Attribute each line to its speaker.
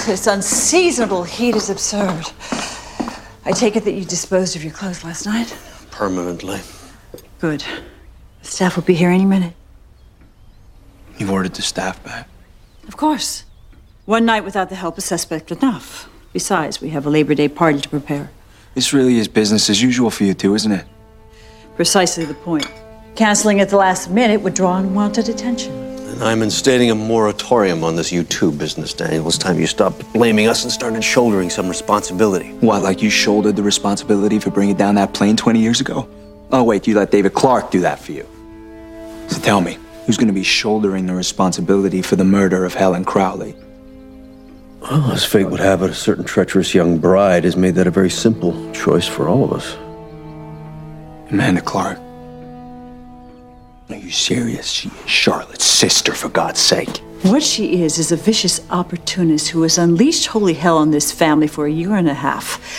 Speaker 1: This unseasonable heat is absurd. I take it that you disposed of your clothes last night?
Speaker 2: Permanently.
Speaker 1: Good. The staff will be here any minute.
Speaker 3: You've ordered the staff back?
Speaker 1: Of course. One night without the help is suspect enough. Besides, we have a Labor Day party to prepare.
Speaker 3: This really is business as usual for you two, isn't it?
Speaker 1: Precisely the point. Canceling at the last minute would draw unwanted attention.
Speaker 2: And I'm instating a moratorium on this U2 business, Daniel. It's time you stopped blaming us and started shouldering some responsibility.
Speaker 3: What, like you shouldered the responsibility for bringing down that plane 20 years ago? Oh, wait, you let David Clark do that for you. So tell me, who's going to be shouldering the responsibility for the murder of Helen Crowley?
Speaker 2: Well, as fate would have it, a certain treacherous young bride has made that a very simple choice for all of us.
Speaker 3: Amanda Clark. Are you serious? She is Charlotte's sister, for God's sake.
Speaker 1: What she is a vicious opportunist who has unleashed holy hell on this family for a year and a half.